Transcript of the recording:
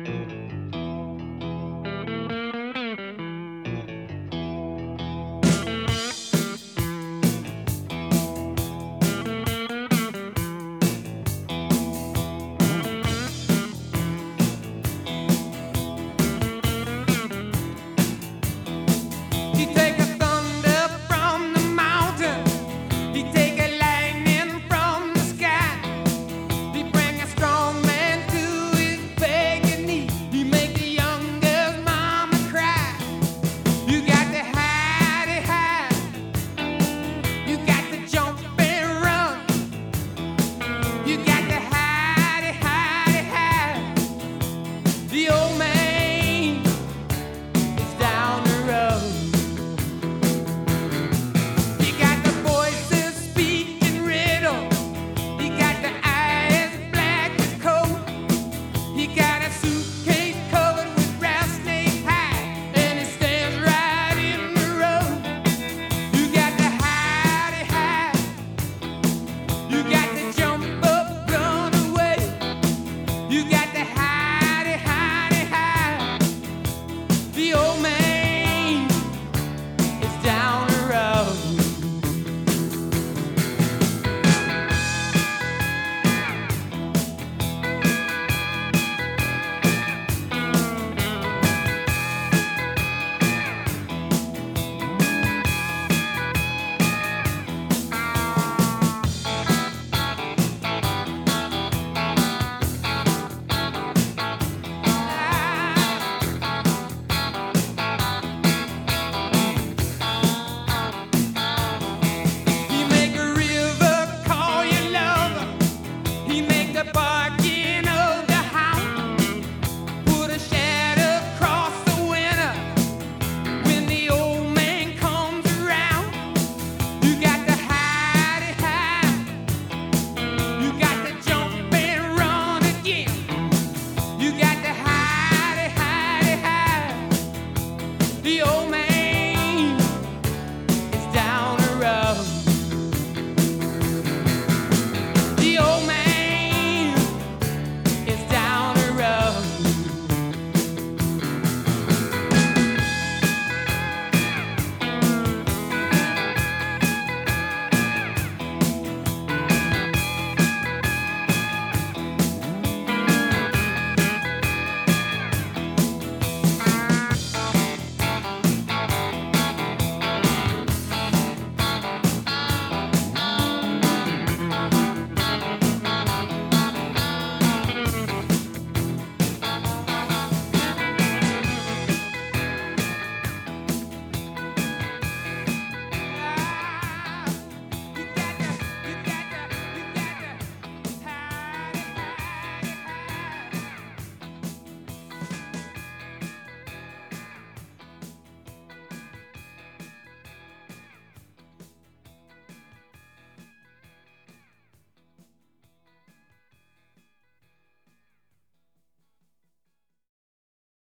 He take a thunder from the mountain. He take a lightning from the sky. He bring a strong man to his begging knee. He make the youngest mama cry. You got to hide it high. You got to jump and run. You got to hide it high. The old man is down the road. He got the voices speaking riddle. He got the eyes black as coal. He got a suitcase covered with rattlesnake hide, and he stands right in the road. You got to hide it high. You got to jump up, run away. You got to hide it high. The old man is down the road. He make a river call you lover. He make the barking of the hound. Put a shadow across the winter when the old man comes around. You got to hide it high. You got to jump and run again.